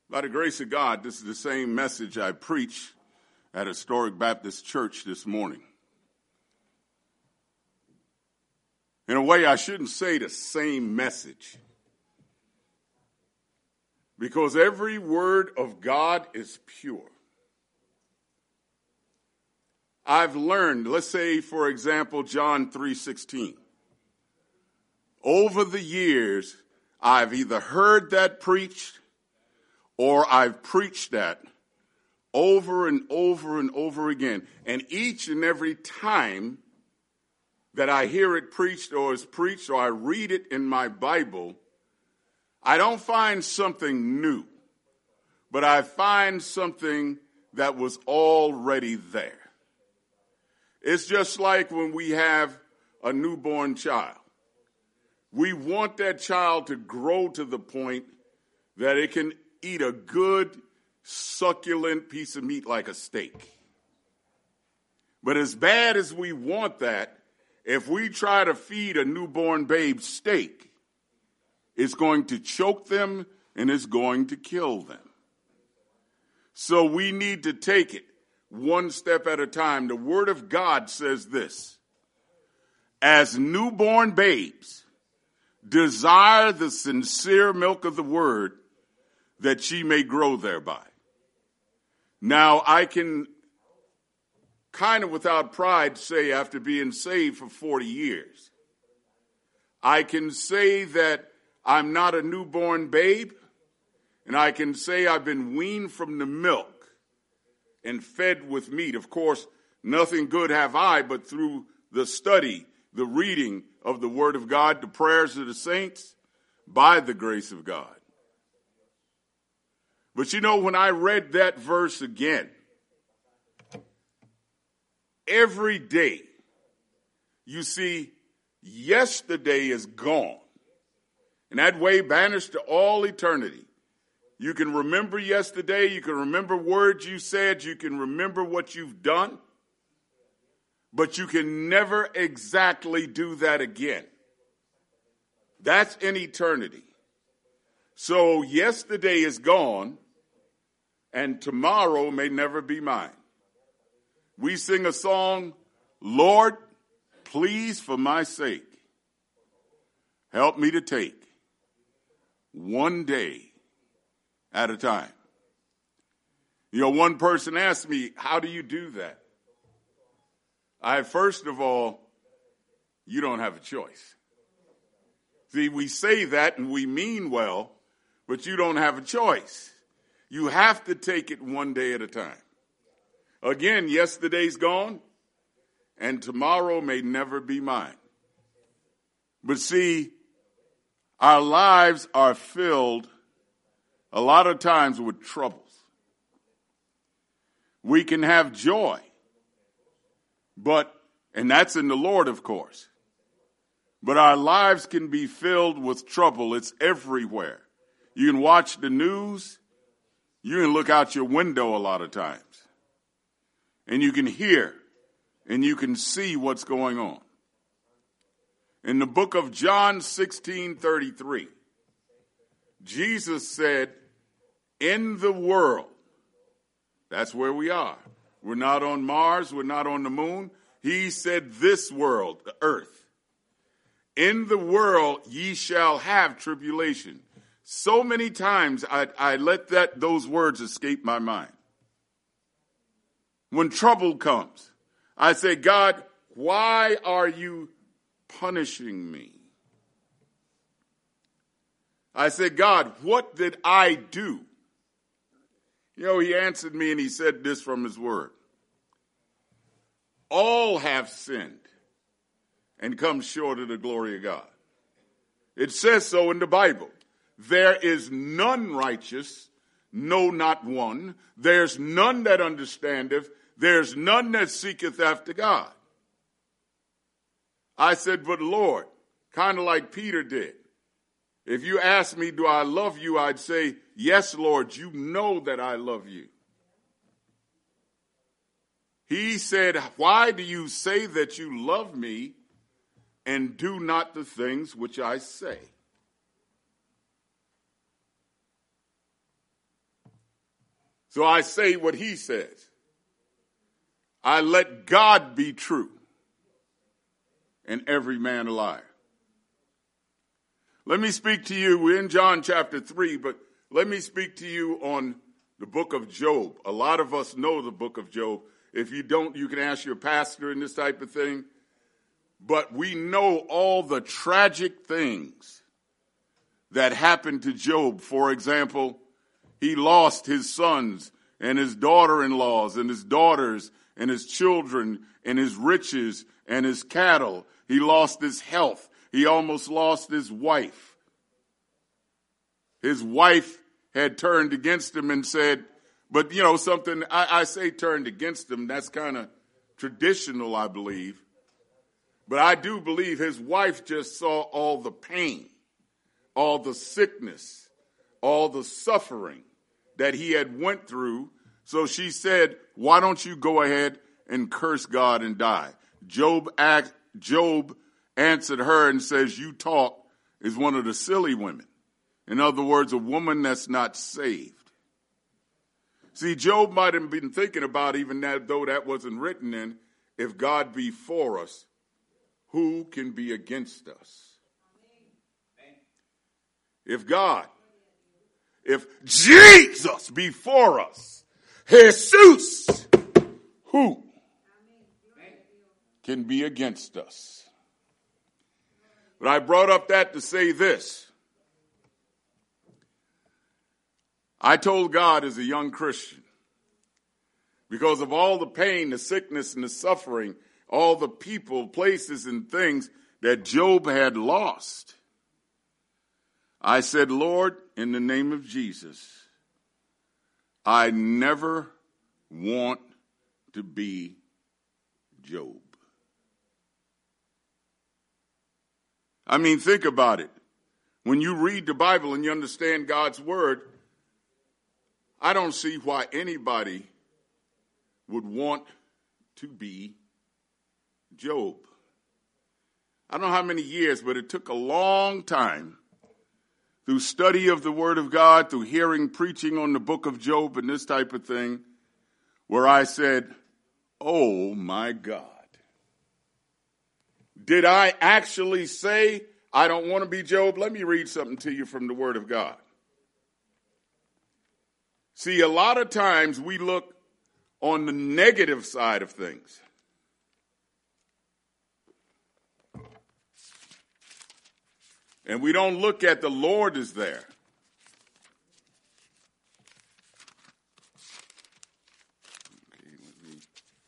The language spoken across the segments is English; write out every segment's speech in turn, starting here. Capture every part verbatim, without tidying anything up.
By the grace of God, this is the same message I preached at Historic Baptist Church this morning. In a way, I shouldn't say the same message, because every word of God is pure. I've learned, let's say, for example, John three sixteen. Over the years, I've either heard that preached or I've preached that over and over and over again. And each and every time that I hear it preached or is preached or I read it in my Bible, I don't find something new, but I find something that was already there. It's just like when we have a newborn child. We want that child to grow to the point that it can eat a good, succulent piece of meat like a steak. But as bad as we want that, if we try to feed a newborn babe steak, it's going to choke them and it's going to kill them. So we need to take it one step at a time. The Word of God says this: as newborn babes, desire the sincere milk of the Word, that she may grow thereby. Now, I can kind of without pride say, after being saved for forty years, I can say that I'm not a newborn babe, and I can say I've been weaned from the milk and fed with meat. Of course, nothing good have I, but through the study, the reading of the Word of God, the prayers of the saints, by the grace of God. But you know, when I read that verse again, every day, you see, yesterday is gone. And that way banished to all eternity. You can remember yesterday, you can remember words you said, you can remember what you've done, but you can never exactly do that again. That's in eternity. So yesterday is gone, and tomorrow may never be mine. We sing a song, Lord, please for my sake, help me to take one day at a time. You know, one person asked me, how do you do that? I, first of all, you don't have a choice. See, we say that and we mean well, but you don't have a choice. You have to take it one day at a time. Again, yesterday's gone, and tomorrow may never be mine. But see, our lives are filled a lot of times with troubles. We can have joy, but, and that's in the Lord, of course, but our lives can be filled with trouble. It's everywhere. You can watch the news. You can look out your window a lot of times, and you can hear and you can see what's going on. In the book of John sixteen thirty-three, Jesus said, in the world, that's where we are. We're not on Mars. We're not on the moon. He said this world, the earth. In the world ye shall have tribulation. So many times I, I let that those words escape my mind. When trouble comes, I say, God, why are you punishing me? I said, God, what did I do? You know, he answered me and he said this from his word. All have sinned and come short of the glory of God. It says so in the Bible. There is none righteous, no, not one. There's none that understandeth. There's none that seeketh after God. I said, but Lord, kind of like Peter did. If you ask me, do I love you? I'd say, yes, Lord, you know that I love you. He said, why do you say that you love me and do not the things which I say? So I say what he says. I let God be true and every man a liar. Let me speak to you. We're in John chapter three, but let me speak to you on the book of Job. A lot of us know the book of Job. If you don't, you can ask your pastor and this type of thing. But we know all the tragic things that happened to Job. For example, he lost his sons and his daughter-in-laws and his daughters and his children and his riches and his cattle. He lost his health. He almost lost his wife. His wife had turned against him and said, but, you know, something, I, I say turned against him. That's kind of traditional, I believe. But I do believe his wife just saw all the pain, all the sickness, all the suffering that he had went through. So she said, why don't you go ahead and curse God and die? Job asked, Job answered her and says, you talk is one of the silly women. In other words, a woman that's not saved. See, Job might have been thinking about, even that, though that wasn't written in, if God be for us, who can be against us? If God, if Jesus be for us, Jesus, who can be against us? But I brought up that to say this. I told God as a young Christian, because of all the pain, the sickness, and the suffering, all the people, places, and things that Job had lost, I said, Lord, in the name of Jesus, I never want to be Job. I mean, think about it. When you read the Bible and you understand God's word, I don't see why anybody would want to be Job. I don't know how many years, but it took a long time through study of the Word of God, through hearing preaching on the book of Job and this type of thing, where I said, oh my God. Did I actually say I don't want to be Job? Let me read something to you from the Word of God. See, a lot of times we look on the negative side of things. And we don't look at the Lord is there. Okay, let me.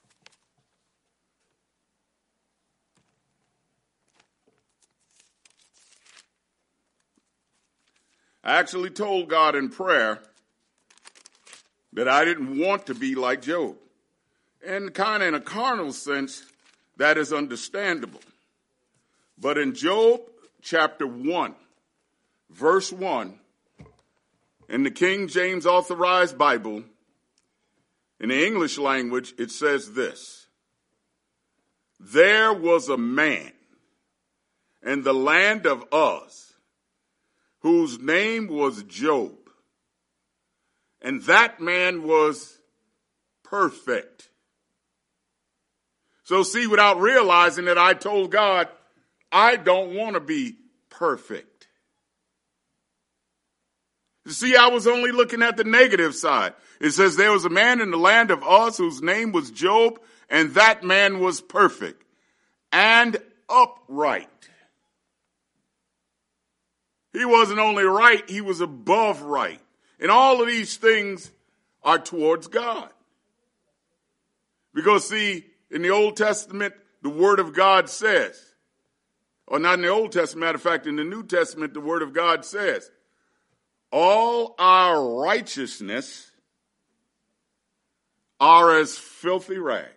I actually told God in prayer that I didn't want to be like Job. And kind of in a carnal sense, that is understandable. But in Job chapter one, verse one, in the King James Authorized Bible, in the English language, it says this: there was a man in the land of Uz whose name was Job. And that man was perfect. So see, without realizing that, I told God, I don't want to be perfect. You see, I was only looking at the negative side. It says there was a man in the land of Uz whose name was Job, and that man was perfect and upright. He wasn't only right, he was above right. And all of these things are towards God. Because see, in the Old Testament, the Word of God says, or not in the Old Testament, matter of fact, in the New Testament, the Word of God says, all our righteousness are as filthy rags.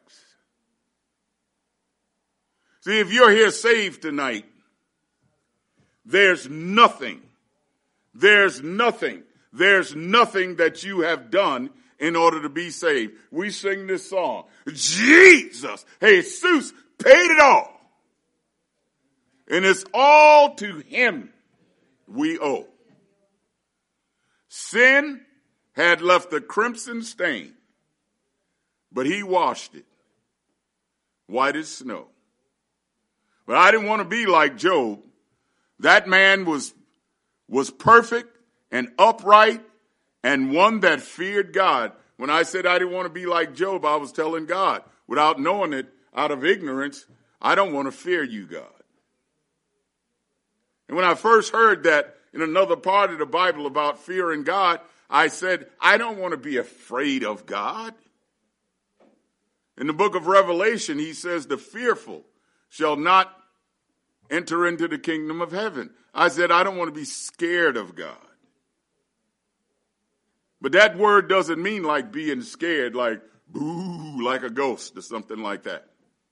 See, if you're here saved tonight, there's nothing, there's nothing There's nothing that you have done in order to be saved. We sing this song, Jesus, Jesus paid it all. And it's all to him we owe. Sin had left a crimson stain, but he washed it white as snow. But I didn't want to be like Job. That man was, was perfect and upright and one that feared God. When I said I didn't want to be like Job, I was telling God, without knowing it, out of ignorance, I don't want to fear you, God. And when I first heard that in another part of the Bible about fearing God, I said, I don't want to be afraid of God. In the book of Revelation, he says, the fearful shall not enter into the kingdom of heaven. I said, I don't want to be scared of God. But that word doesn't mean like being scared, like boo, like a ghost or something like that.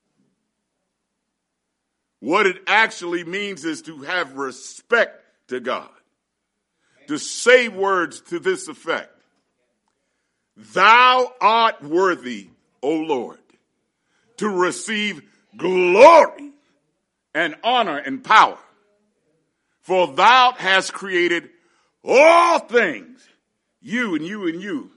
What it actually means is to have respect to God. To say words to this effect. Thou art worthy, O Lord, to receive glory and honor and power. For thou hast created all things, you and you and you.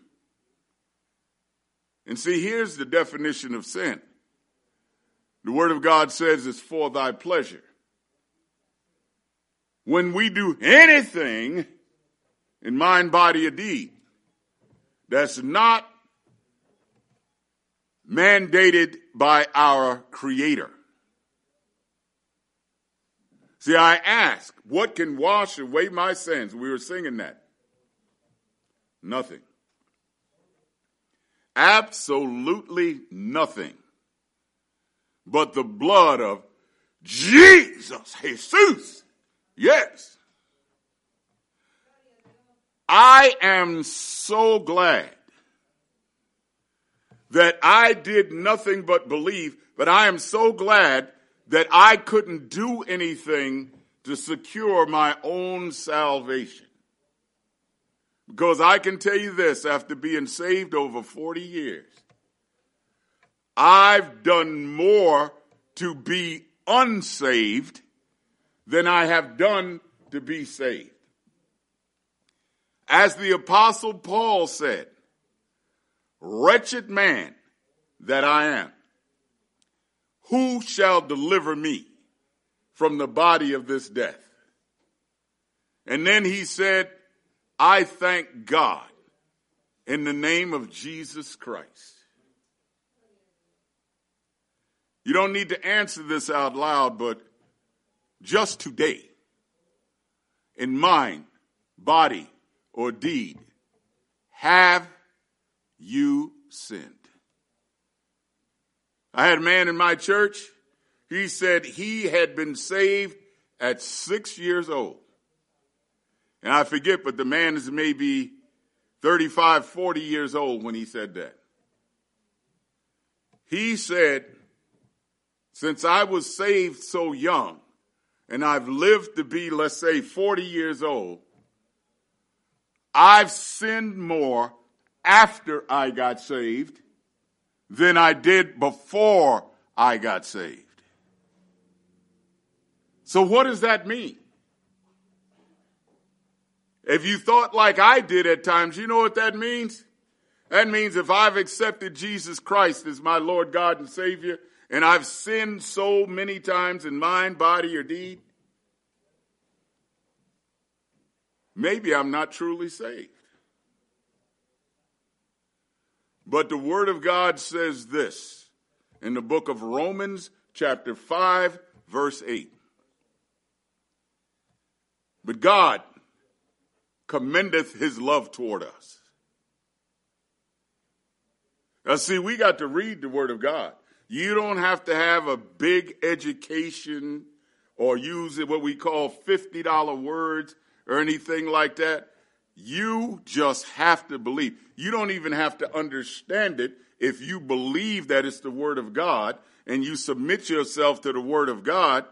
And see, here's the definition of sin. The word of God says it's for thy pleasure. When we do anything in mind, body, or deed that's not mandated by our Creator. See, I ask, what can wash away my sins? We were singing that. Nothing. Absolutely nothing. But the blood of Jesus, Jesus. Yes. I am so glad that I did nothing but believe, but I am so glad that I couldn't do anything to secure my own salvation. Because I can tell you this, after being saved over forty years, I've done more to be unsaved than I have done to be saved. As the Apostle Paul said, wretched man that I am, who shall deliver me from the body of this death? And then he said, I thank God in the name of Jesus Christ. You don't need to answer this out loud, but just today, in mind, body, or deed, have you sinned? I had a man in my church. He said he had been saved at six years old. And I forget, but the man is maybe thirty-five, forty years old when he said that. He said, since I was saved so young, and I've lived to be, let's say, forty years old, I've sinned more after I got saved than I did before I got saved. So what does that mean? If you thought like I did at times, you know what that means? That means if I've accepted Jesus Christ as my Lord, God, and Savior, and I've sinned so many times in mind, body, or deed, maybe I'm not truly saved. But the Word of God says this in the book of Romans, chapter five, verse eight. But God commendeth his love toward us. Now see, we got to read the Word of God. You don't have to have a big education or use what we call fifty dollar words or anything like that. You just have to believe. You don't even have to understand it if you believe that it's the Word of God and you submit yourself to the Word of God.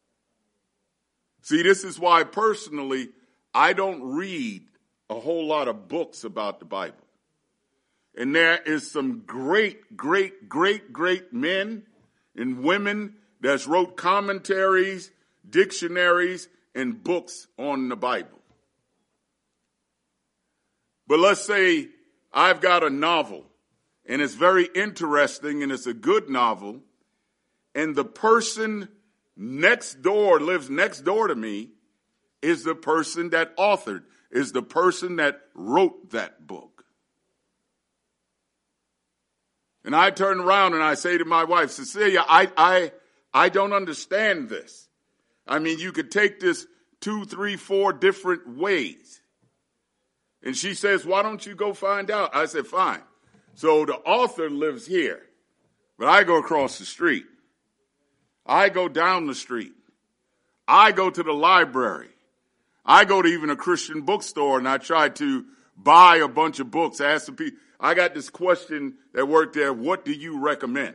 See, this is why personally I don't read a whole lot of books about the Bible. And there is some great, great, great, great men and women that's wrote commentaries, dictionaries, and books on the Bible. But let's say I've got a novel, and it's very interesting, and it's a good novel, and the person next door, lives next door to me, is the person that authored, is the person that wrote that book. And I turn around and I say to my wife, Cecilia, I, I, I don't understand this. I mean, you could take this two, three, four different ways. And she says, why don't you go find out? I said, fine. So the author lives here, but I go across the street. I go down the street. I go to the library. I go to even a Christian bookstore and I try to buy a bunch of books. Ask the people. I got this question that worked there. What do you recommend?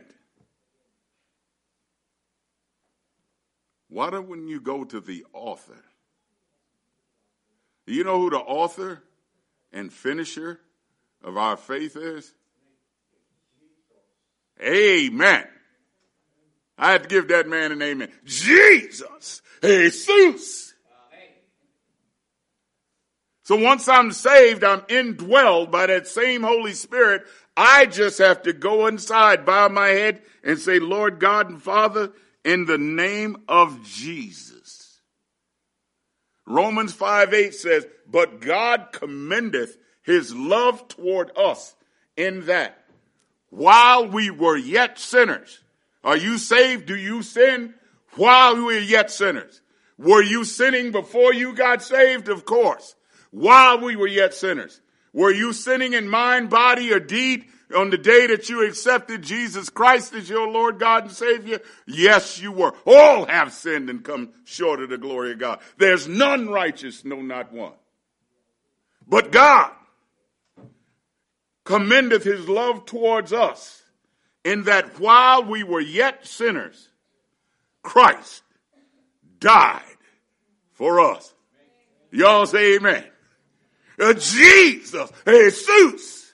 Why don't you go to the author? Do you know who the author and finisher of our faith is? Amen. I had to give that man an amen. Jesus. Jesus. So once I'm saved, I'm indwelled by that same Holy Spirit. I just have to go inside, bow my head, and say, Lord God and Father, in the name of Jesus. Romans five eight says, but God commendeth his love toward us in that while we were yet sinners. Are you saved? Do you sin? While we were yet sinners. Were you sinning before you got saved? Of course. While we were yet sinners. Were you sinning in mind, body, or deed on the day that you accepted Jesus Christ as your Lord, God, and Savior? Yes, you were. All have sinned and come short of the glory of God. There's none righteous, no, not one. But God commendeth his love towards us in that while we were yet sinners, Christ died for us. Y'all say amen. Uh, Jesus, Jesus.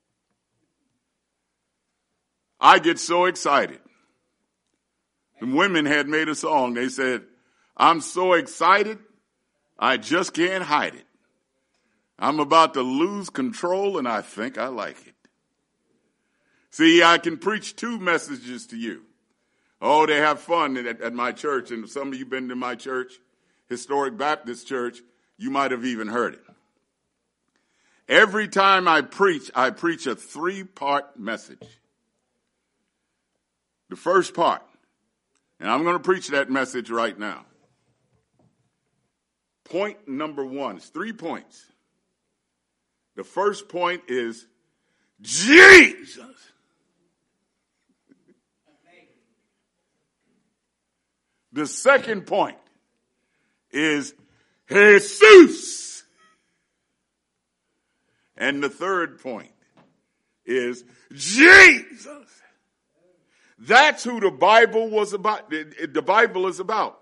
I get so excited. The women had made a song. They said, I'm so excited, I just can't hide it. I'm about to lose control and I think I like it. See, I can preach two messages to you. Oh, they have fun at, at my church. And some of you been to my church, Historic Baptist Church, you might have even heard it. Every time I preach, I preach a three-part message. The first part, and I'm going to preach that message right now. Point number one, it's three points. The first point is Jesus. The second point is Jesus. And the third point is Jesus. That's who the Bible was about. The Bible is about.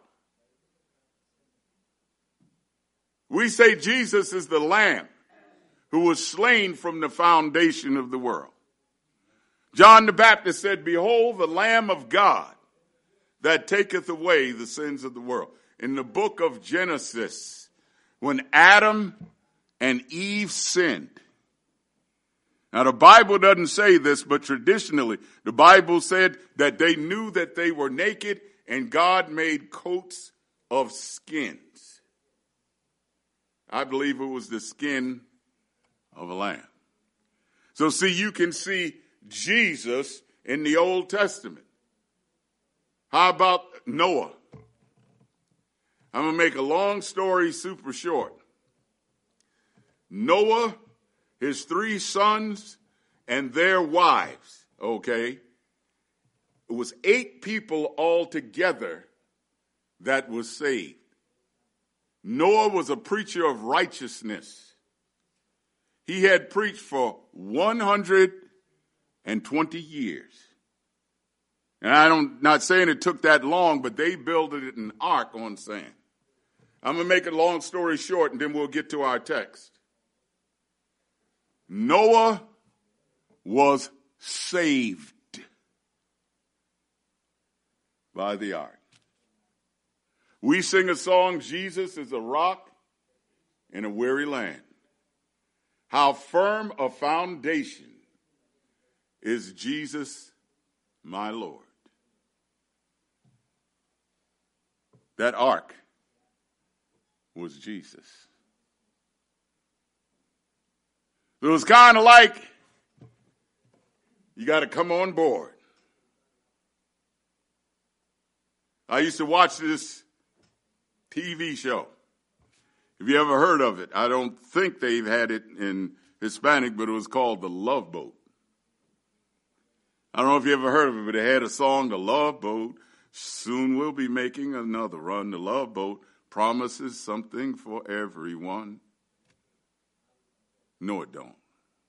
We say Jesus is the Lamb who was slain from the foundation of the world. John the Baptist said, behold, the Lamb of God that taketh away the sins of the world. In the book of Genesis, when Adam and Eve sinned. Now the Bible doesn't say this, but traditionally the Bible said that they knew that they were naked and God made coats of skins. I believe it was the skin of a lamb. So see, you can see Jesus in the Old Testament. How about Noah? I'm going to make a long story super short. Noah, his three sons, and their wives, okay? It was eight people altogether that was saved. Noah was a preacher of righteousness. He had preached for one hundred twenty years. And I don't, not saying it took that long, but they built it an ark on sand. I'm going to make a long story short, and then we'll get to our text. Noah was saved by the ark. We sing a song, Jesus is a rock in a weary land. how firm a foundation is Jesus, my Lord. That ark was Jesus. It was kind of like you got to come on board. I used to watch this T V show. Have you ever heard of it? I don't think they've had it in Hispanic, but it was called The Love Boat. I don't know if you ever heard of it, but it had a song, The Love Boat. Soon we'll be making another run. The Love Boat promises something for everyone. No, it don't.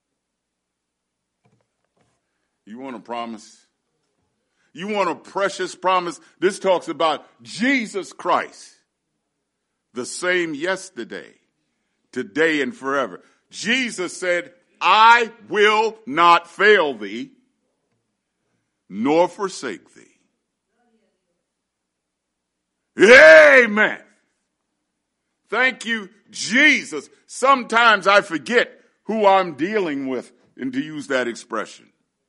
You want a promise? You want a precious promise? This talks about Jesus Christ, the same yesterday, today, and forever. Jesus said, I will not fail thee, nor forsake thee. Amen. Thank you, Jesus. Sometimes I forget who I'm dealing with, and to use that expression.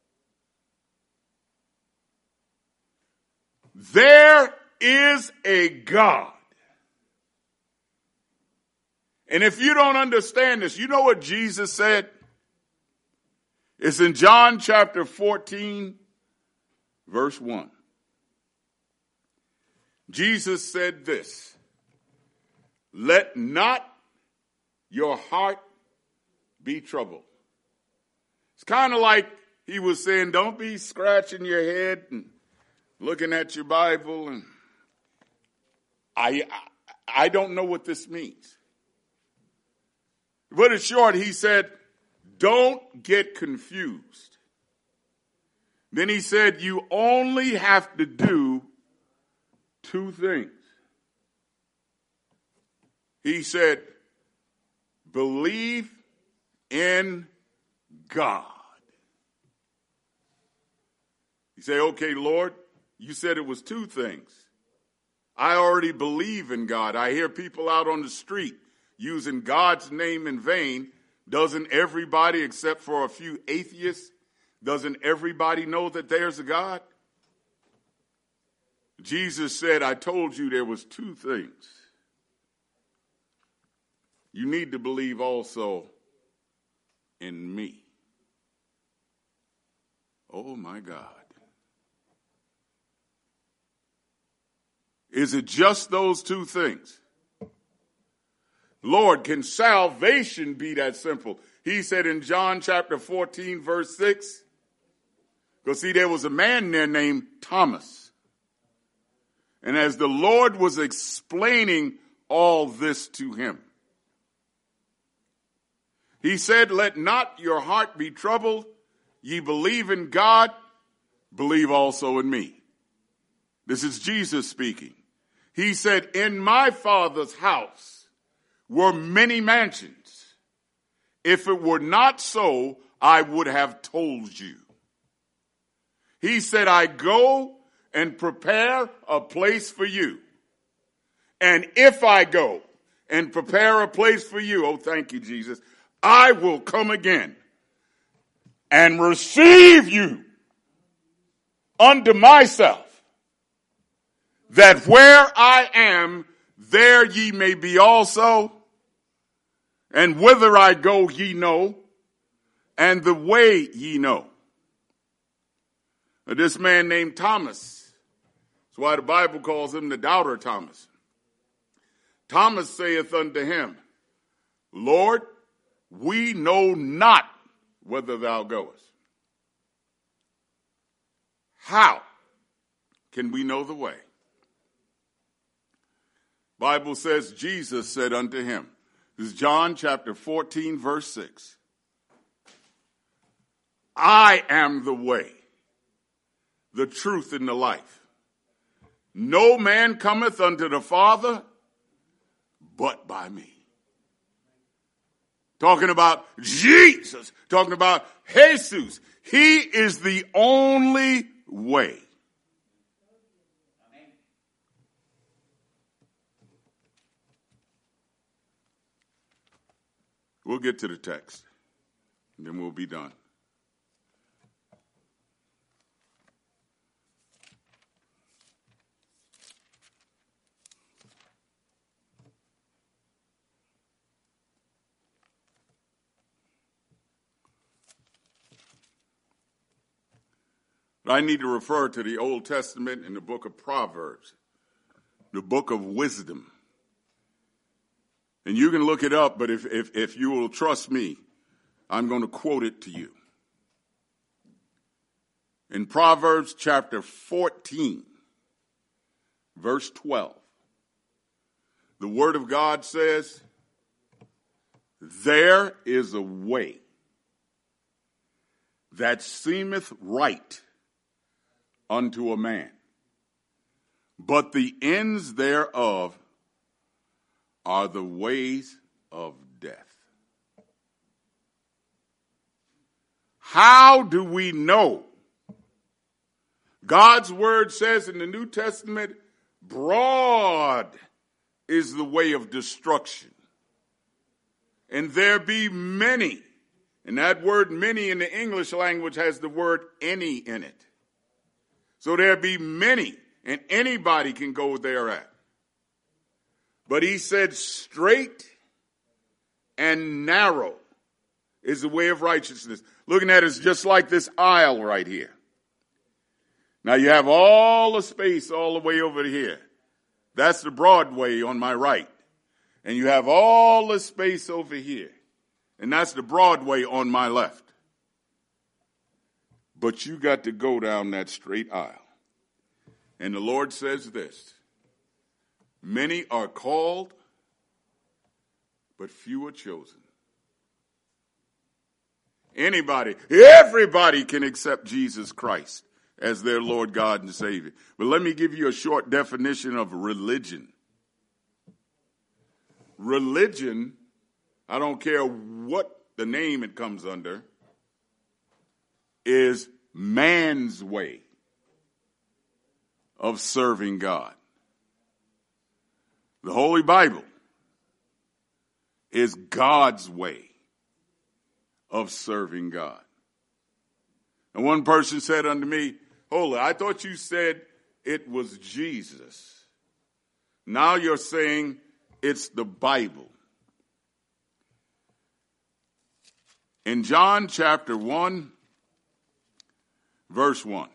There is a God. And if you don't understand this, you know what Jesus said? It's in John chapter fourteen, verse one. Jesus said this, let not your heart be troubled. It's kind of like he was saying, don't be scratching your head and looking at your Bible. And I, I, I don't know what this means. But in short, he said, don't get confused. Then he said, you only have to do two things. He said, believe in God. You say, okay, Lord, you said it was two things. I already believe in God. I hear people out on the street using God's name in vain. Doesn't everybody, except for a few atheists, doesn't everybody know that there's a God? Jesus said, I told you there was two things. You need to believe also in me. Oh my God. Is it just those two things? Lord, can salvation be that simple? He said in John chapter fourteen, verse six, because see, there was a man there named Thomas. And as the Lord was explaining all this to him, he said, let not your heart be troubled. Ye believe in God, believe also in me. This is Jesus speaking. He said, in my Father's house were many mansions. If it were not so, I would have told you. He said, I go and prepare a place for you. And if I go and prepare a place for you, oh, thank you, Jesus, I will come again and receive you unto myself, that where I am, there ye may be also. And whither I go ye know, and the way ye know. Now, this man named Thomas, that's why the Bible calls him the doubter Thomas. Thomas saith unto him, Lord, we know not whither thou goest. How can we know the way? Bible says Jesus said unto him, this is John chapter fourteen, verse six. I am the way, the truth, and the life. No man cometh unto the Father but by me. Talking about Jesus, talking about Jesus. He is the only way. We'll get to the text. and then we'll be done. I need to refer to the Old Testament and the book of Proverbs, the book of wisdom. And you can look it up, but if, if, if you will trust me, I'm going to quote it to you. In Proverbs chapter fourteen, verse twelve, the word of God says, "There is a way that seemeth right unto a man, but the ends thereof are the ways of death." How do we know? God's word says in the New Testament, broad is the way of destruction, and there be many. And that word many in the English language has the word any in it. So there be many, and anybody can go there at. But he said straight and narrow is the way of righteousness. Looking at it, it's just like this aisle right here. Now you have all the space all the way over here. That's the Broadway on my right. And you have all the space over here. And that's the Broadway on my left. But you got to go down that straight aisle. And the Lord says this: many are called, but few are chosen. Anybody, everybody can accept Jesus Christ as their Lord, God, and Savior. But let me give you a short definition of religion. Religion, I don't care what the name it comes under, is man's way of serving God. The Holy Bible is God's way of serving God. And one person said unto me, "Holy, I thought you said it was Jesus. Now you're saying it's the Bible." In John chapter one, verse one,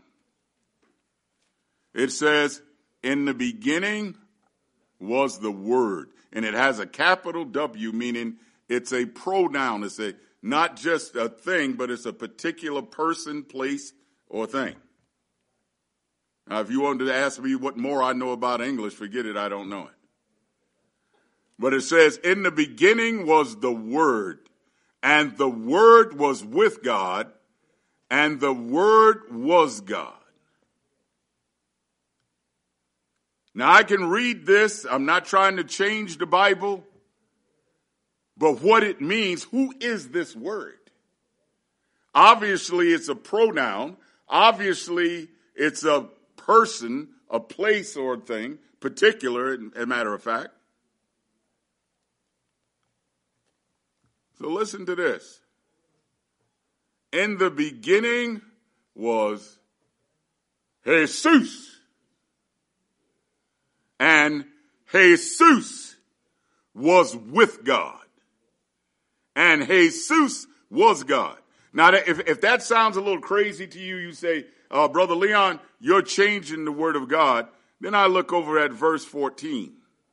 it says, "In the beginning was the Word." And it has a capital W, meaning it's a pronoun. It's a not just a thing, but it's a particular person, place, or thing. Now, if you wanted to ask me what more I know about English, forget it, I don't know it. But it says, "In the beginning was the Word, and the Word was with God, and the Word was God." Now, I can read this. I'm not trying to change the Bible. But what it means, who is this Word? Obviously, it's a pronoun. Obviously, it's a person, a place or a thing, particular, as a matter of fact. So listen to this. In the beginning was Jesus. And Jesus was with God. And Jesus was God. Now, if, if that sounds a little crazy to you, you say, uh, Brother Leon, you're changing the word of God. Then I look over at verse fourteen.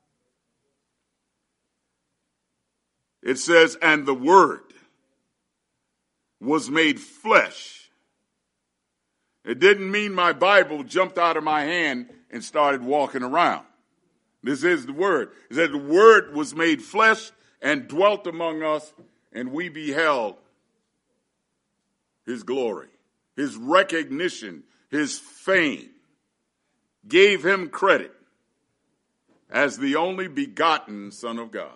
It says, "And the Word was made flesh." It didn't mean my Bible jumped out of my hand and started walking around. This is the Word. It said the Word was made flesh and dwelt among us, and we beheld His glory, His recognition, His fame. Gave Him credit as the only begotten Son of God.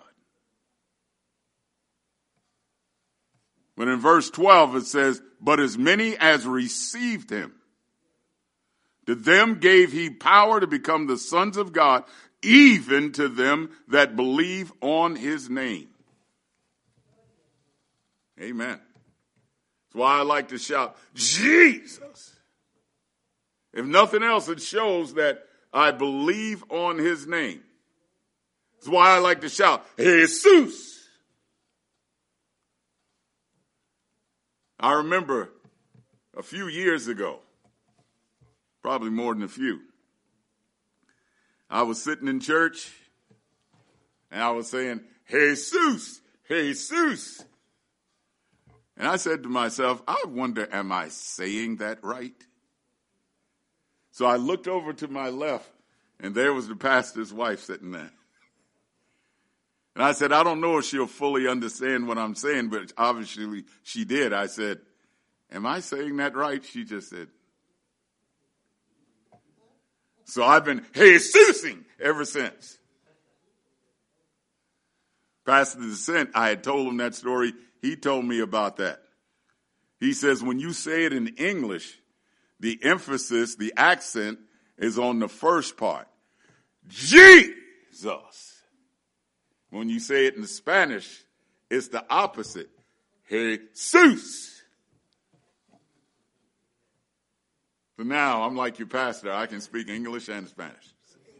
But in verse twelve it says, "But as many as received Him, to them gave He power to become the sons of God, even to them that believe on His name." Amen. That's why I like to shout, Jesus. If nothing else, it shows that I believe on his name. That's why I like to shout, Jesus. I remember a few years ago, probably more than a few, I was sitting in church and I was saying, Jesus, Jesus. And I said to myself, I wonder, am I saying that right? So I looked over to my left, and there was the pastor's wife sitting there. And I said, I don't know if she'll fully understand what I'm saying, but obviously she did. I said, am I saying that right? She just said. So I've been Jesusing ever since. Pastor DeScent, I had told him that story. He told me about that. He says, when you say it in English, the emphasis, the accent is on the first part. Jesus. When you say it in Spanish, it's the opposite. Jesus. So now I'm like your pastor. I can speak English and Spanish.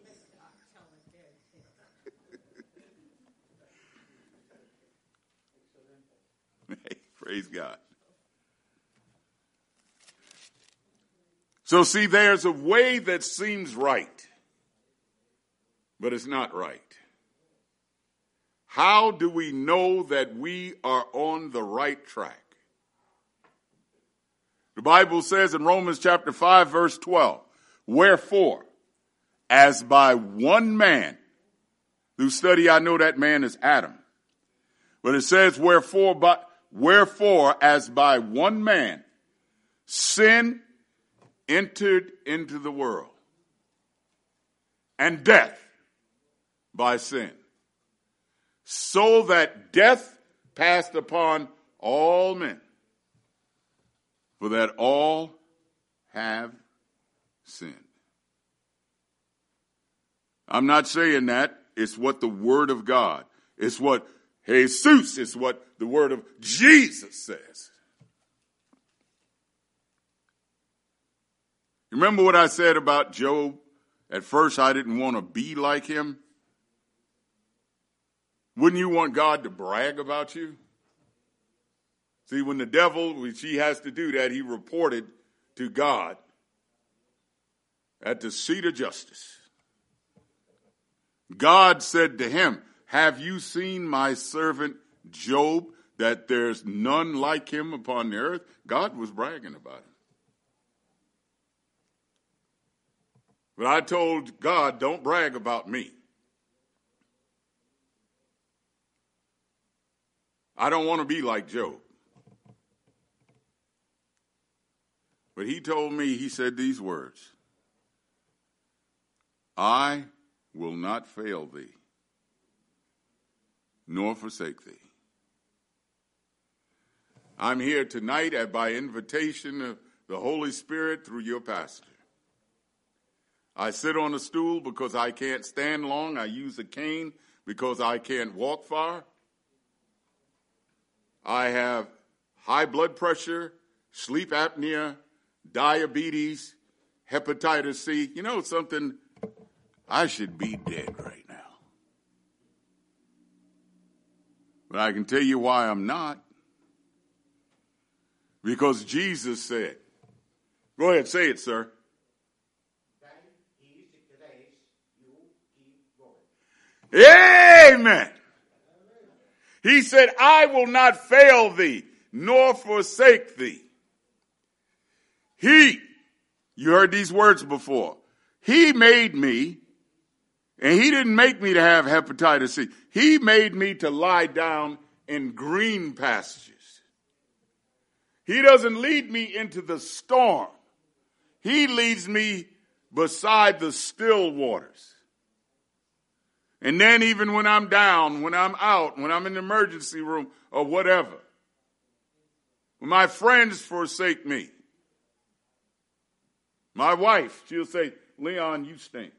Hey, praise God. So see, there's a way that seems right, but it's not right. How do we know that we are on the right track? The Bible says in Romans chapter five, verse twelve, wherefore, as by one man, through study I know that man is Adam, but it says wherefore, but wherefore, as by one man, sin entered into the world, and death by sin, so that death passed upon all men, for that all have sinned. I'm not saying that. It's what the Word of God, it's what Jesus, it's what the Word of Jesus says. Remember what I said about Job? At first, I didn't want to be like him. Wouldn't you want God to brag about you? See, when the devil, which he has to do that, he reported to God at the seat of justice. God said to him, have you seen my servant Job, that there's none like him upon the earth? God was bragging about him. But I told God, don't brag about me. I don't want to be like Job. But he told me, he said these words, I will not fail thee, nor forsake thee. I'm here tonight at, by invitation of the Holy Spirit through your pastor. I sit on a stool because I can't stand long. I use a cane because I can't walk far. I have high blood pressure, sleep apnea, diabetes, hepatitis C. You know something? I should be dead right now. But I can tell you why I'm not. Because Jesus said, go ahead, say it, sir. Amen. He said, I will not fail thee, nor forsake thee. He, you heard these words before, he made me, and he didn't make me to have hepatitis C. He made me to lie down in green pastures. He doesn't lead me into the storm. He leads me beside the still waters. And then even when I'm down, when I'm out, when I'm in the emergency room or whatever, when my friends forsake me, my wife, she'll say, Leon, you stink.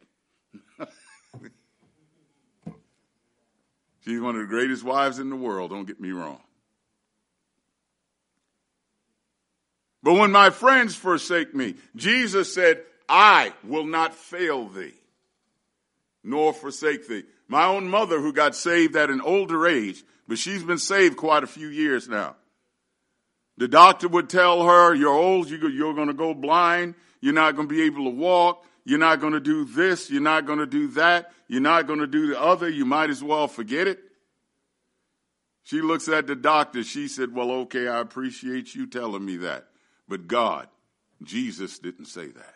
She's one of the greatest wives in the world, don't get me wrong. But when my friends forsake me, Jesus said, I will not fail thee, nor forsake thee. My own mother, who got saved at an older age, but she's been saved quite a few years now. The doctor would tell her, you're old, you're going to go blind, you're not going to be able to walk, you're not going to do this, you're not going to do that, you're not going to do the other, you might as well forget it. She looks at the doctor, she said, well, okay, I appreciate you telling me that. But God, Jesus didn't say that.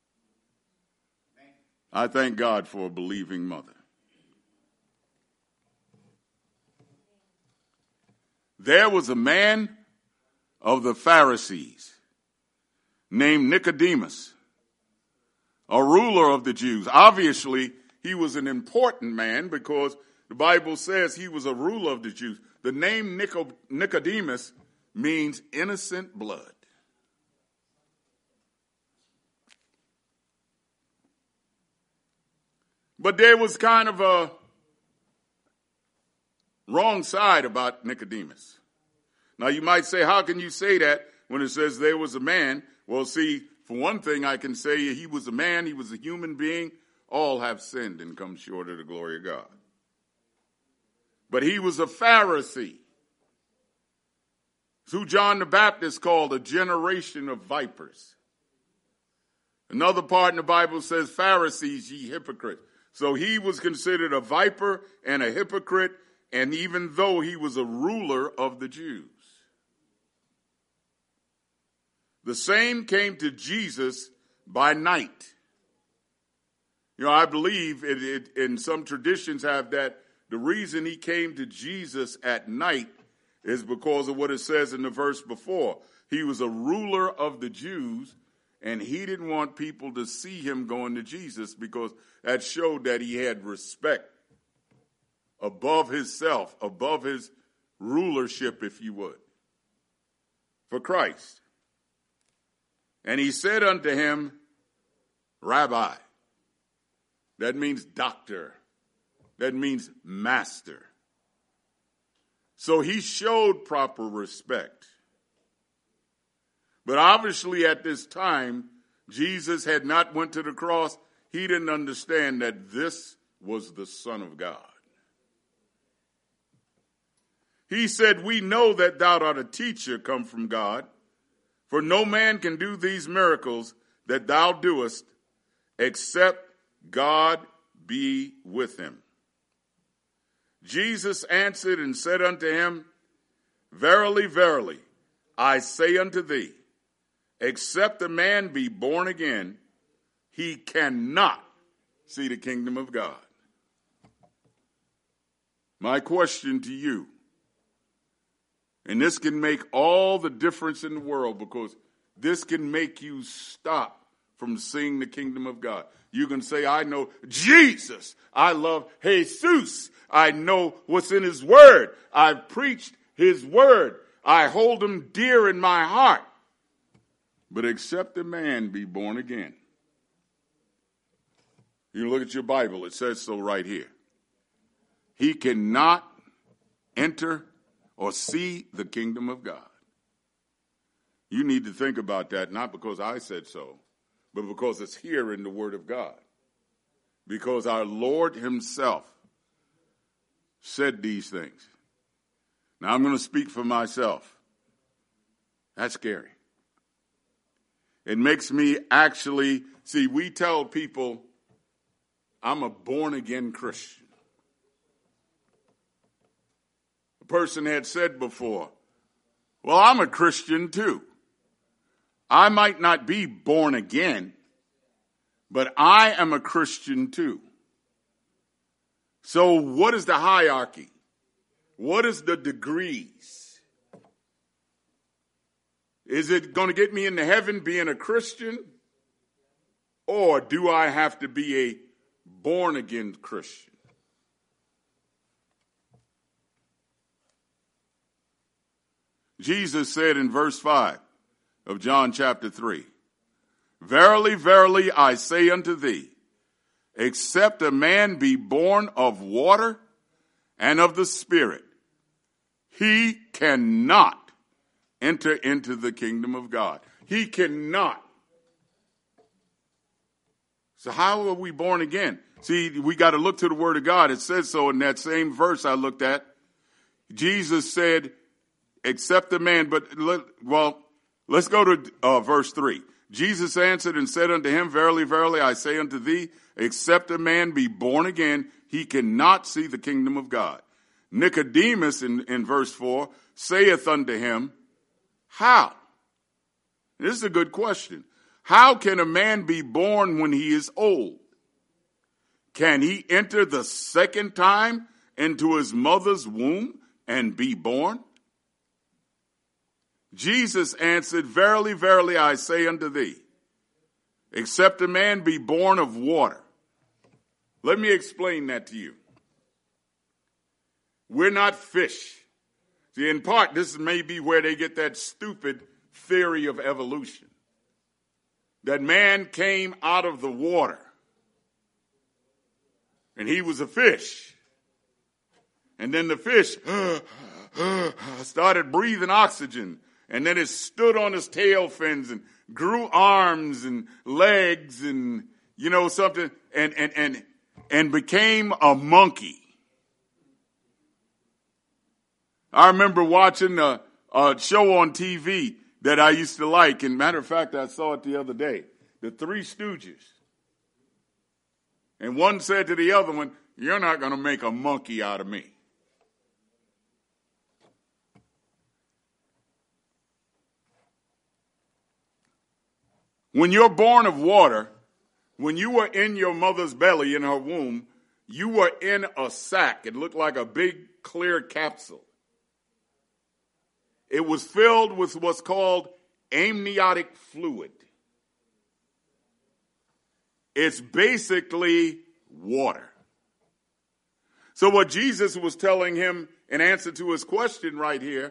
I thank God for a believing mother. There was a man of the Pharisees named Nicodemus, a ruler of the Jews. Obviously, he was an important man because the Bible says he was a ruler of the Jews. The name Nicodemus means innocent blood. But there was kind of a wrong side about Nicodemus. Now you might say, how can you say that when it says there was a man? Well, see, for one thing, I can say he was a man, he was a human being. All have sinned and come short of the glory of God. But he was a Pharisee. It's who John the Baptist called a generation of vipers. Another part in the Bible says, Pharisees, ye hypocrites. So he was considered a viper and a hypocrite, and even though he was a ruler of the Jews. The same came to Jesus by night. You know, I believe it, it, and some traditions have that the reason he came to Jesus at night is because of what it says in the verse before. He was a ruler of the Jews, and he didn't want people to see him going to Jesus because that showed that he had respect above himself, above his rulership, if you would, for Christ. And he said unto him, Rabbi. That means doctor. That means master. So he showed proper respect. But obviously at this time, Jesus had not went to the cross. He didn't understand that this was the Son of God. He said, we know that thou art a teacher come from God, for no man can do these miracles that thou doest, except God be with him. Jesus answered and said unto him, Verily, verily, I say unto thee, except a man be born again, he cannot see the kingdom of God. My question to you, and this can make all the difference in the world because this can make you stop from seeing the kingdom of God. You can say, I know Jesus. I love Jesus. I know what's in his word. I've preached his word. I hold him dear in my heart. But except a man be born again. You look at your Bible, it says so right here. He cannot enter or see the kingdom of God. You need to think about that, not because I said so, but because it's here in the Word of God. Because our Lord himself said these things. Now I'm going to speak for myself. That's scary. It makes me actually, see, we tell people, I'm a born-again Christian. A person had said before, well, I'm a Christian too. I might not be born again, but I am a Christian too. So what is the hierarchy? What is the degrees? Is it going to get me into heaven being a Christian? Or do I have to be a born-again Christian? Jesus said in verse five of John chapter three, Verily, verily, I say unto thee, except a man be born of water and of the Spirit, he cannot enter into the kingdom of God. He cannot. So how are we born again? See, we got to look to the word of God. It says so in that same verse I looked at. Jesus said, except a man, but, let, well, let's go to uh, verse three. Jesus answered and said unto him, verily, verily, I say unto thee, except a man be born again, he cannot see the kingdom of God. Nicodemus, in, in verse four, saith unto him, how? This is a good question. How can a man be born when he is old? Can he enter the second time into his mother's womb and be born? Jesus answered, verily, verily, I say unto thee, except a man be born of water. Let me explain that to you. We're not fish. See, in part, this may be where they get that stupid theory of evolution. That man came out of the water. And he was a fish. And then the fish started breathing oxygen. And then it stood on his tail fins and grew arms and legs and, you know, something, and, and, and, and became a monkey. I remember watching a, a show on T V that I used to like. And matter of fact, I saw it the other day. The Three Stooges. And one said to the other one, you're not going to make a monkey out of me. When you're born of water, when you were in your mother's belly, in her womb, you were in a sack. It looked like a big clear capsule. It was filled with what's called amniotic fluid. It's basically water. So what Jesus was telling him in answer to his question right here,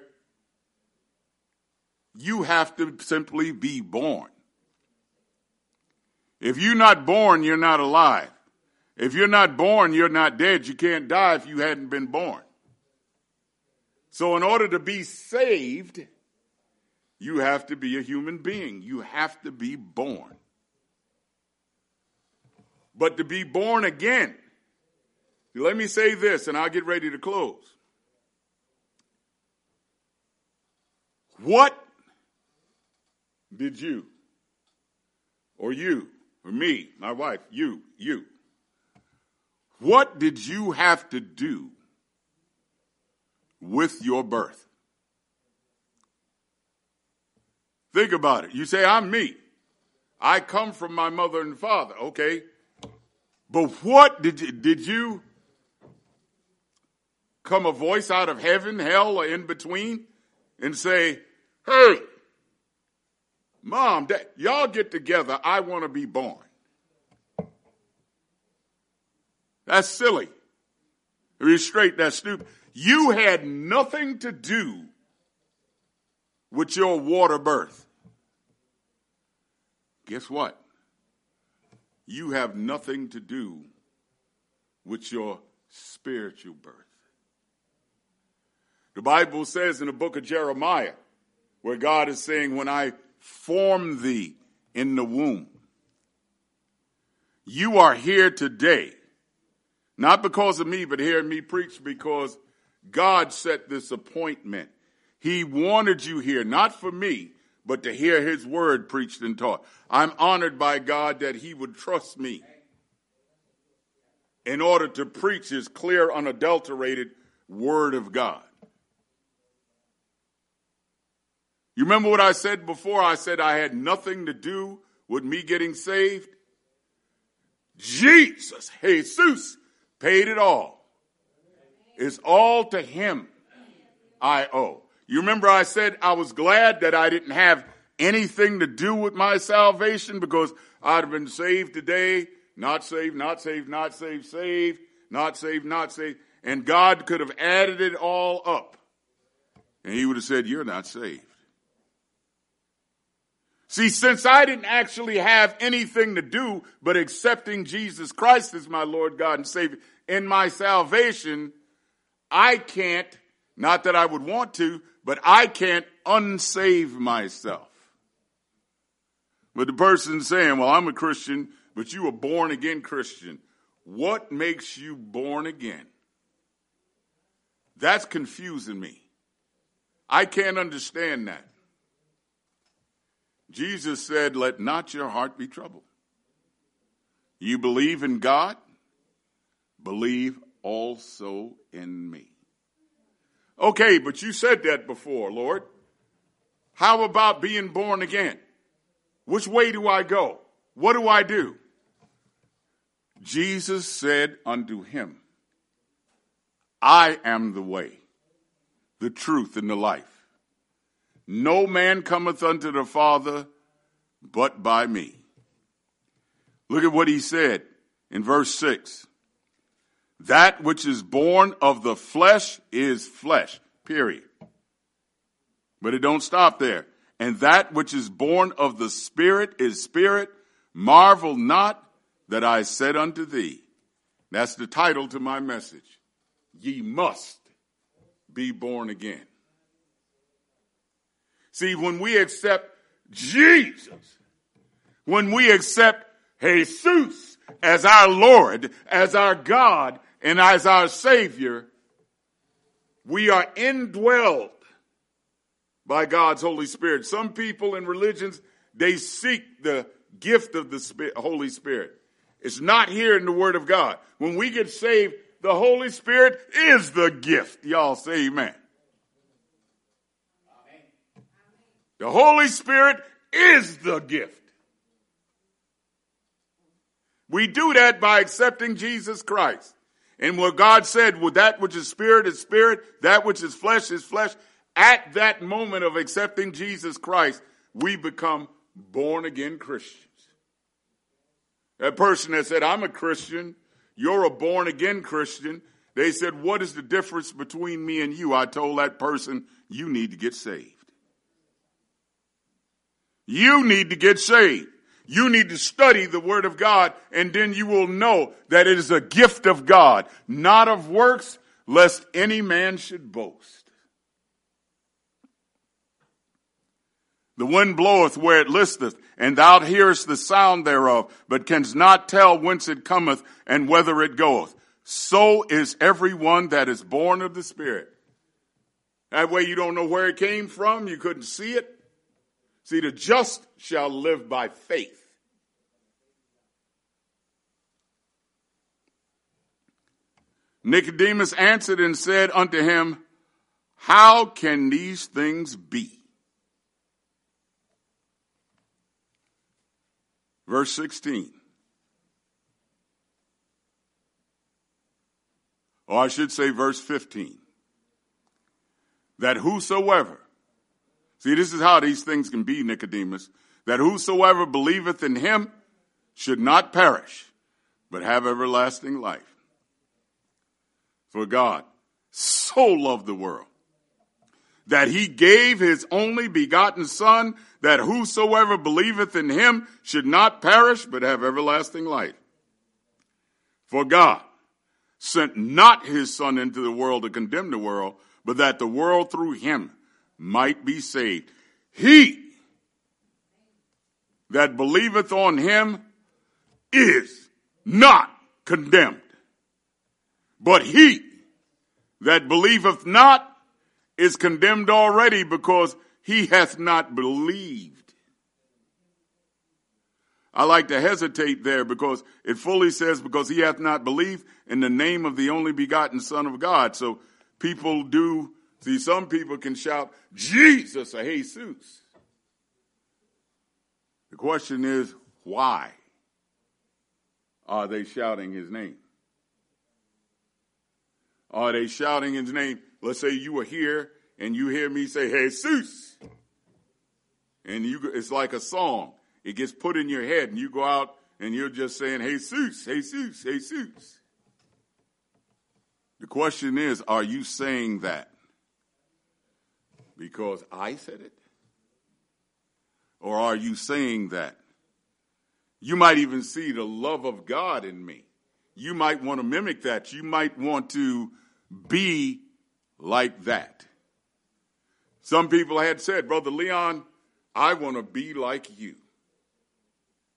you have to simply be born. If you're not born, you're not alive. If you're not born, you're not dead. You can't die if you hadn't been born. So in order to be saved, you have to be a human being. You have to be born. But to be born again, let me say this and I'll get ready to close. What did you, or you, or me, my wife, you, you, what did you have to do with your birth? Think about it. You say, I'm me. I come from my mother and father. Okay. But what did you, did you come a voice out of heaven, hell, or in between and say, hey, mom, dad, y'all get together. I want to be born. That's silly. To be straight, that's stupid. You had nothing to do with your water birth. Guess what? You have nothing to do with your spiritual birth. The Bible says in the book of Jeremiah, where God is saying, when I formed thee in the womb, you are here today. Not because of me, but hearing me preach, because God set this appointment. He wanted you here, not for me, but to hear his word preached and taught. I'm honored by God that he would trust me in order to preach his clear, unadulterated word of God. You remember what I said before? I said I had nothing to do with me getting saved. Jesus, Jesus, paid it all. It's all to him I owe. You remember I said I was glad that I didn't have anything to do with my salvation, because I'd have been saved today, not saved, not saved, not saved, saved, not saved, not saved. And God could have added it all up. And he would have said, you're not saved. See, since I didn't actually have anything to do but accepting Jesus Christ as my Lord, God, and Savior in my salvation, I can't, not that I would want to, but I can't unsave myself. But the person's saying, well, I'm a Christian, but you a born again Christian. What makes you born again? That's confusing me. I can't understand that. Jesus said, let not your heart be troubled. You believe in God, believe also in me. Okay, but you said that before, Lord. How about being born again? Which way do I go? What do I do? Jesus said unto him, I am the way, the truth, and the life. No man cometh unto the Father but by me. Look at what he said in verse six. That which is born of the flesh is flesh, period. But it don't stop there. And that which is born of the Spirit is spirit. Marvel not that I said unto thee. That's the title to my message. Ye must be born again. See, when we accept Jesus, when we accept Jesus as our Lord, as our God, and as our Savior, we are indwelled by God's Holy Spirit. Some people in religions, they seek the gift of the Spirit, Holy Spirit. It's not here in the Word of God. When we get saved, the Holy Spirit is the gift. Y'all say amen. The Holy Spirit is the gift. We do that by accepting Jesus Christ. And what God said, well, that which is spirit is spirit, that which is flesh is flesh. At that moment of accepting Jesus Christ, we become born again Christians. That person that said, I'm a Christian, you're a born again Christian. They said, what is the difference between me and you? I told that person, you need to get saved. You need to get saved. You need to study the Word of God, and then you will know that it is a gift of God, not of works, lest any man should boast. The wind bloweth where it listeth, and thou hearest the sound thereof, but canst not tell whence it cometh and whither it goeth. So is every one that is born of the Spirit. That way you don't know where it came from, you couldn't see it. See, the just shall live by faith. Nicodemus answered and said unto him, how can these things be? Verse sixteen. Or I should say verse fifteen. That whosoever, see, this is how these things can be, Nicodemus, that whosoever believeth in him should not perish, but have everlasting life. For God so loved the world that he gave his only begotten Son, that whosoever believeth in him should not perish, but have everlasting life. For God sent not his Son into the world to condemn the world, but that the world through him might be saved. He that believeth on him is not condemned, but he that believeth not is condemned already, because he hath not believed. I like to hesitate there, because it fully says, because he hath not believed in the name of the only begotten Son of God. So people do, see, some people can shout, Jesus or Jesus. The question is, why are they shouting his name? Are they shouting his name? Let's say you were here and you hear me say, Jesus. And you, it's like a song. It gets put in your head and you go out and you're just saying, Jesus, Jesus, Jesus. The question is, are you saying that because I said it? Or are you saying that? You might even see the love of God in me. You might want to mimic that. You might want to be like that. Some people had said, Brother Leon, I want to be like you.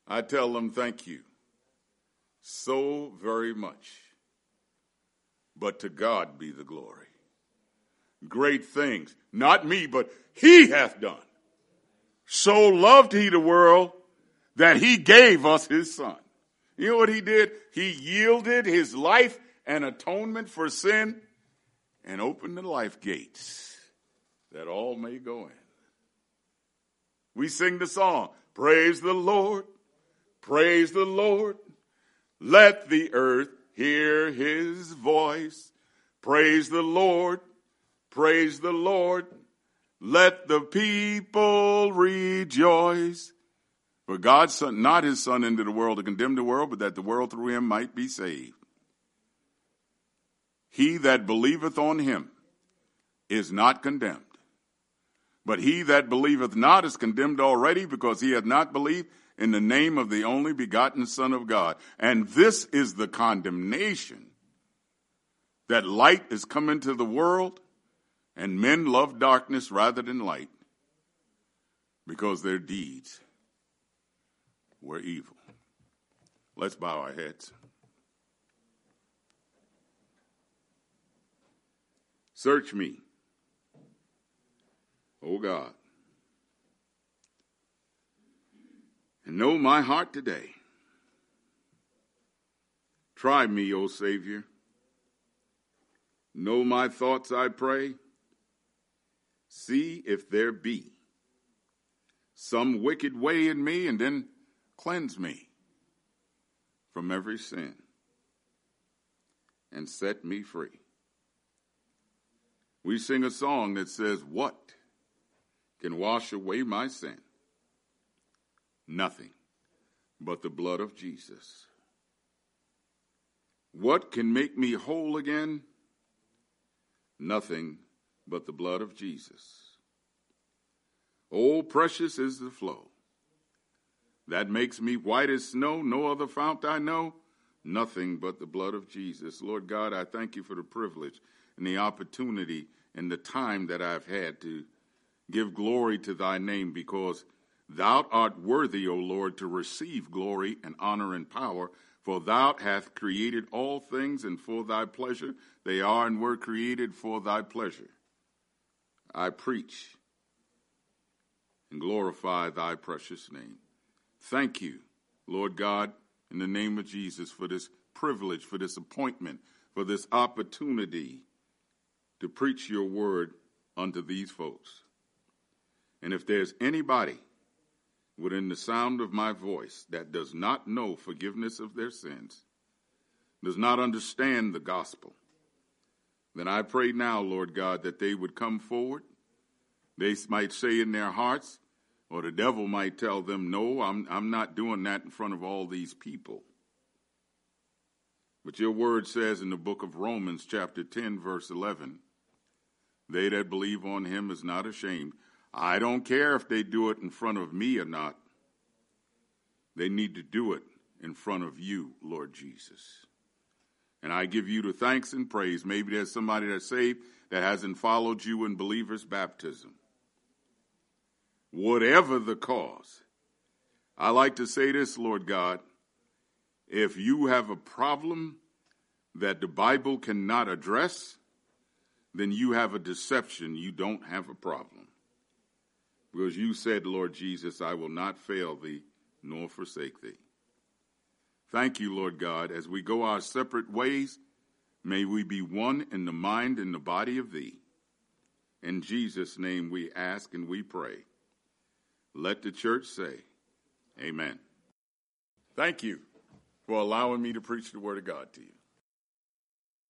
I tell them thank you so very much. But to God be the glory. Great things, not me, but he hath done. So loved he the world that he gave us his son. You know what he did? He yielded his life and atonement for sin and opened the life gates that all may go in. We sing the song, praise the Lord, praise the Lord. Let the earth hear his voice. Praise the Lord, praise the Lord. Let the people rejoice. For God sent not his son into the world to condemn the world, but that the world through him might be saved. He that believeth on him is not condemned. But he that believeth not is condemned already, because he hath not believed in the name of the only begotten Son of God. And this is the condemnation, that light is come into the world, and men love darkness rather than light, because their deeds were evil. Let's bow our heads. Search me, O God, and know my heart today. Try me, O Savior. Know my thoughts, I pray. See if there be some wicked way in me, and then cleanse me from every sin and set me free. We sing a song that says, what can wash away my sin? Nothing but the blood of Jesus. What can make me whole again? Nothing but the blood of Jesus. Oh, precious is the flow that makes me white as snow. No other fount I know. Nothing but the blood of Jesus. Lord God, I thank you for the privilege and the opportunity and the time that I've had to give glory to thy name, because thou art worthy, O Lord, to receive glory and honor and power. For thou hast created all things, and for thy pleasure they are and were created for thy pleasure. I preach and glorify thy precious name. Thank you, Lord God, in the name of Jesus, for this privilege, for this appointment, for this opportunity to preach your word unto these folks. And if there's anybody within the sound of my voice that does not know forgiveness of their sins, does not understand the gospel, then I pray now, Lord God, that they would come forward. They might say in their hearts, or the devil might tell them, no, I'm, I'm not doing that in front of all these people. But your word says in the book of Romans, chapter ten, verse eleven, they that believe on him is not ashamed. I don't care if they do it in front of me or not. They need to do it in front of you, Lord Jesus. And I give you the thanks and praise. Maybe there's somebody that's saved that hasn't followed you in believer's baptism. Whatever the cause, I like to say this, Lord God, if you have a problem that the Bible cannot address, then you have a deception. You don't have a problem. Because you said, Lord Jesus, I will not fail thee nor forsake thee. Thank you, Lord God. As we go our separate ways, may we be one in the mind and the body of thee. In Jesus' name we ask and we pray. Let the church say, amen. Thank you for allowing me to preach the word of God to you.